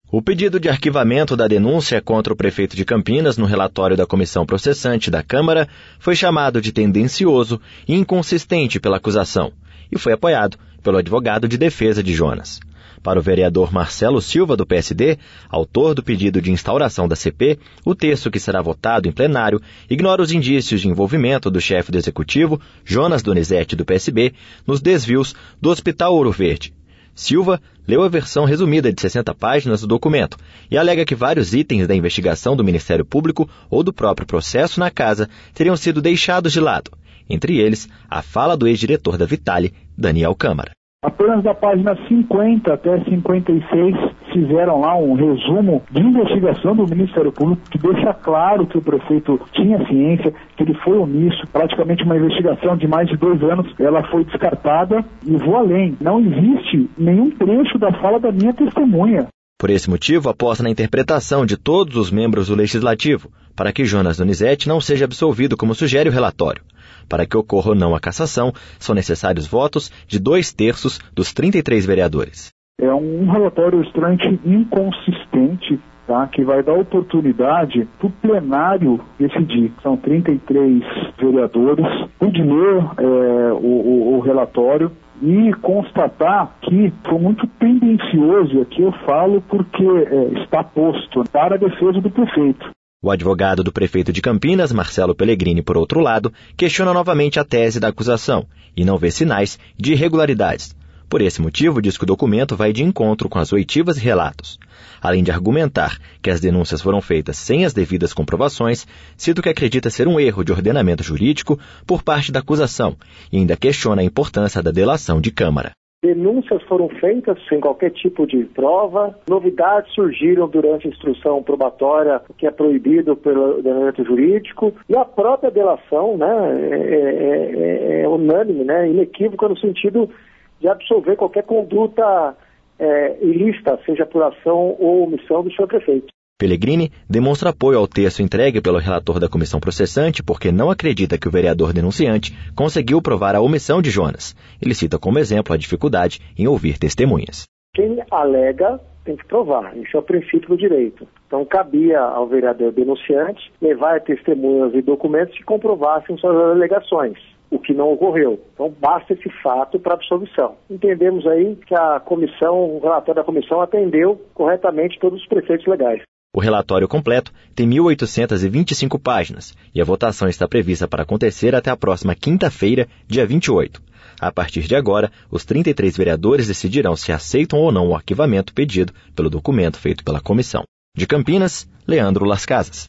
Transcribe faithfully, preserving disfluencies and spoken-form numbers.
O pedido de arquivamento da denúncia contra o prefeito de Campinas no relatório da comissão processante da Câmara foi chamado de tendencioso e inconsistente pela acusação e foi apoiado pelo advogado de defesa de Jonas. Para o vereador Marcelo Silva, do P S D, autor do pedido de instauração da C P, o texto que será votado em plenário ignora os indícios de envolvimento do chefe do Executivo, Jonas Donizete, do P S B, nos desvios do Hospital Ouro Verde. Silva leu a versão resumida de sessenta páginas do documento e alega que vários itens da investigação do Ministério Público ou do próprio processo na casa teriam sido deixados de lado, entre eles a fala do ex-diretor da Vitale, Daniel Câmara. Apenas da página cinquenta até cinquenta e seis fizeram lá um resumo de investigação do Ministério Público que deixa claro que o prefeito tinha ciência, que ele foi omisso. Praticamente uma investigação de mais de dois anos, ela foi descartada e vou além. Não existe nenhum trecho da fala da minha testemunha. Por esse motivo, aposta na interpretação de todos os membros do Legislativo, para que Jonas Donizete não seja absolvido como sugere o relatório. Para que ocorra ou não a cassação, são necessários votos de dois terços dos trinta e três vereadores. É um relatório extremamente inconsistente, tá? Que vai dar oportunidade para o plenário decidir. São trinta e três vereadores, pude ler é, o, o, o relatório e constatar que foi muito tendencioso, aqui eu falo porque é, está posto para a defesa do prefeito. O advogado do prefeito de Campinas, Marcelo Pellegrini, por outro lado, questiona novamente a tese da acusação e não vê sinais de irregularidades. Por esse motivo, diz que o documento vai de encontro com as oitivas e relatos. Além de argumentar que as denúncias foram feitas sem as devidas comprovações, cita o que acredita ser um erro de ordenamento jurídico por parte da acusação e ainda questiona a importância da delação de Câmara. Denúncias foram feitas sem qualquer tipo de prova, novidades surgiram durante a instrução probatória, que é proibido pelo ordenamento jurídico, e a própria delação, né, é, é, é unânime, né, inequívoca no sentido de absolver qualquer conduta é, ilícita, seja por ação ou omissão do senhor prefeito. Pellegrini demonstra apoio ao texto entregue pelo relator da comissão processante porque não acredita que o vereador denunciante conseguiu provar a omissão de Jonas. Ele cita como exemplo a dificuldade em ouvir testemunhas. Quem alega tem que provar, isso é o princípio do direito. Então cabia ao vereador denunciante levar testemunhas e documentos que comprovassem suas alegações, o que não ocorreu. Então basta esse fato para absolvição. Entendemos aí que a comissão, o relatório da comissão atendeu corretamente todos os preceitos legais. O relatório completo tem mil oitocentas e vinte e cinco páginas e a votação está prevista para acontecer até a próxima quinta-feira, dia vinte e oito. A partir de agora, os trinta e três vereadores decidirão se aceitam ou não o arquivamento pedido pelo documento feito pela comissão. De Campinas, Leandro Las Casas.